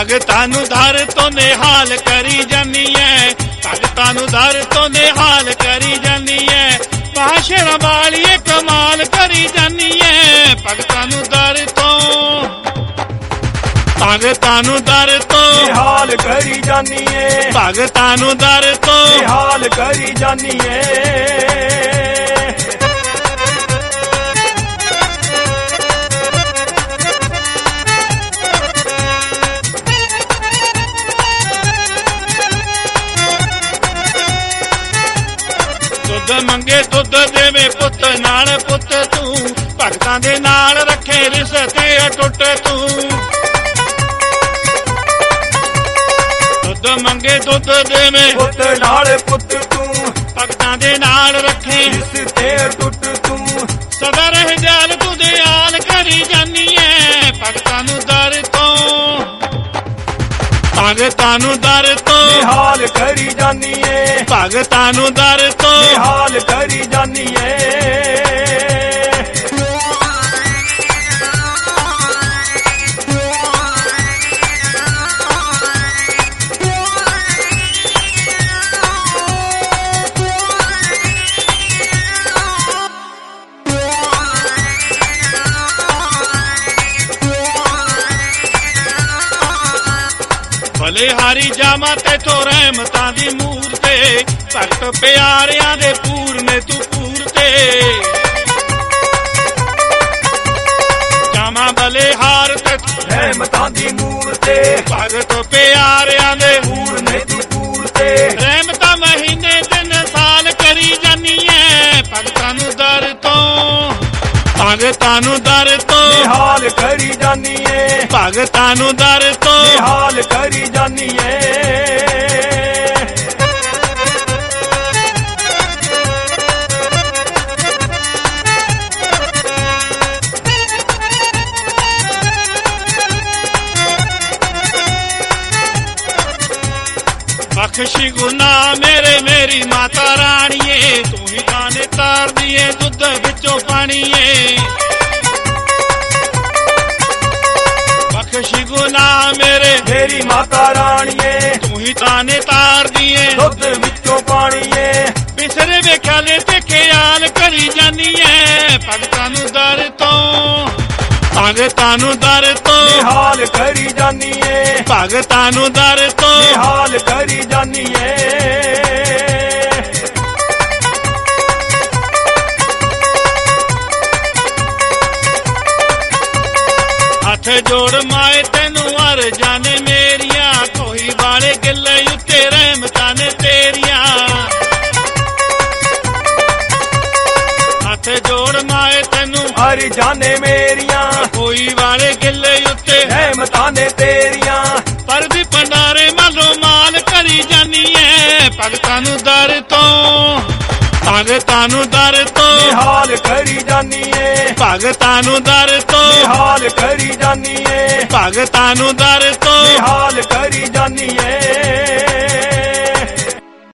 ਭਗਤਾਂ ਨੂੰ ਦਰ ਤੋਂ ਨਿਹਾਲ ਕਰੀ ਜਾਨੀ ਐ, ਭਗਤਾਂ ਨੂੰ ਦਰ ਤੋਂ ਨਿਹਾਲ ਕਰੀ ਜਾਨੀ ਐ, ਬਾਸ਼ਰਾਂ ਵਾਲੀਏ ਕਮਾਲ ਕਰੀ ਜਾਨੀ ਐ, ਭਗਤਾਂ ਨੂੰ ਦਰ ਤੋਂ, ਭਗਤਾਂ ਨੂੰ ਦਰ ਤੋਂ ਨਿਹਾਲ ਕਰੀ ਜਾਨੀ ਏ, ਭਗਤਾਂ ਨੂੰ ਦਰ ਤੋਂ ਨਿਹਾਲ ਕਰੀ ਜਾਨੀ ਏ। ਦੁੱਧ ਮੰਗੇ ਦੁੱਧ ਦੇਵੇ ਪੁੱਤ ਨਾਲ ਪੁੱਤ ਤੂੰ, ਭਗਤਾਂ ਦੇ ਨਾਲ ਰੱਖੇ ਰਿਸ਼ਤੇ ਅਟੁੱਟ ਤੂੰ। ਦੁੱਧ ਮੰਗੇ ਦੁੱਧ ਦੇਵੇ ਪੁੱਤ ਨਾਲ ਪੁੱਤ ਤੂੰ, ਭਗਤਾਂ ਦੇ ਨਾਲ ਰੱਖੇ ਰਿਸ਼ਤੇ ਅਟੁੱਟ ਤੂੰ। ਸਦਾ ਰਹਿ ਦਿਆਲ ਤੂੰ ਦਿਆਲ ਕਰੀ ਜਾਨੀ ਐ, ਭਗਤਾਂ ਨੂੰ ਦਰ ਤੋਂ, ਭਗਤਾਂ ਨੂੰ ਦਰ ਤੋਂ ਨਿਹਾਲ ਕਰੀ ਜਾਨੀ ਏ, ਭਗਤਾਂ ਨੂੰ ਦਰ ਤੋਂ ਨਿਹਾਲ ਕਰੀ ਜਾਨੀ ਏ। ਬਲਿਹਾਰੀ ਜਾਵਾਂ ਤੈਥੋਂ ਰਹਿਮਤਾਂ ਦੀ ਮੂਰਤੇ, ਭਗਤ ਪਿਆਰਿਆਂ ਦੇ ਪੂਰਨੇ ਤੂੰ ਪੂਰਤੇ। ਜਾਵਾਂ ਬਲਿਹਾਰ ਤੈਥੋਂ ਰਹਿਮਤਾਂ ਦੀ ਮੂਰਤੇ, ਭਗਤ ਪਿਆਰਿਆਂ ਦੇ ਪੂਰਨੇ ਤੂੰ ਪੂਰਤੇ। ਰਹਿਮਤਾਂ ਮਹੀਨੇ ਦਿਨ ਸਾਲ ਕਰੀ ਜਾਨੀ ਐ, ਭਗਤਾਂ ਨੂੰ ਦਰ ਤੋਂ, ਭਗਤਾਂ ਨੂੰ ਦਰ ਤੋਂ ਨਿਹਾਲ ਕਰੀ ਜਾਨੀ ਏ, ਭਗਤਾਂ ਨੂੰ ਦਰ ਤੋਂ ਨਿਹਾਲ ਕਰੀ ਜਾਨੀ ਏ। ਬਖਸ਼ੀ ਗੁਨਾਹ ਮੇਰੇ ਮੇਰੀ ਮਾਤਾ ਰਾਣੀਏ, ਤੂੰ ਹੀ ਕਾਨੇ ਤਾਰਦੀ ਏ ਦੁੱਧ ਵਿੱਚੋਂ ਪਾਣੀਏ। ਬਖਸ਼ੀ ਗੁਨਾਹ ਮੇਰੇ ਮੇਰੀ ਮਾਤਾ ਰਾਣੀਏ, ਤੂੰ ਹੀ ਤਾਨੇ ਤਾਰਦੀ ਏ ਦੁੱਧ ਵਿੱਚੋਂ ਪਾਣੀਏ। ਬਿਸਰੇ ਵੇਖਾਲੇ ਤੇ ਖਿਆਲ ਕਰੀ ਜਾਨੀ ਐ, ਭਗਤਾਂ ਨੂੰ ਦਰ ਤੋਂ, ਭਗਤਾਂ ਨੂੰ ਦਰ ਤੋਂ ਨਿਹਾਲ ਕਰੀ ਜਾਨੀ ਏ, ਭਗਤਾਂ ਨੂੰ ਦਰ ਤੋਂ ਨਿਹਾਲ ਕਰੀ ਜਾਨੀ ਏ। ਹੱਥ ਜੋੜ ਮਾਏ ਤੈਨੂੰ ਅਰਜ਼ਾਂ ਨੇ ਮੇਰੀਆਂ, ਕੋਈ ਵਾਲੇ ਗਿੱਲੇ ਉੱਤੇ ਰਹਿਮਤਾਂ ਨੇ ਤੇਰੀਆਂ। ਹੱਥ ਜੋੜ ਮਾਏ ਤੈਨੂੰ ਅਰਜ਼ਾਂ ਨੇ ਮੇਰੀਆਂ, ਕੋਈ ਵਾਲੇ ਗਿੱਲੇ ਉੱਤੇ ਰਹਿਮਤਾਂ ਨੇ ਤੇਰੀਆਂ। ਪਰਦੀ ਭੰਡਾਰੇ ਮਾਲੋ ਮਾਲ ਕਰੀ ਜਾਨੀ ਐ, ਭਗਤਾਂ ਨੂੰ ਦਰ ਤੋਂ, ਭਗਤਾਂ ਨੂੰ ਦਰ ਤੋਂ ਨਿਹਾਲ ਕਰੀ ਜਾਨੀ ਏ, ਭਗਤਾਂ ਨੂੰ ਦਰ ਤੋਂ ਨਿਹਾਲ ਕਰੀ ਜਾਨੀ ਏ, ਭਗਤਾਂ ਨੂੰ ਦਰ ਤੋਂ ਨਿਹਾਲ ਕਰੀ ਜਾਨੀ ਏ।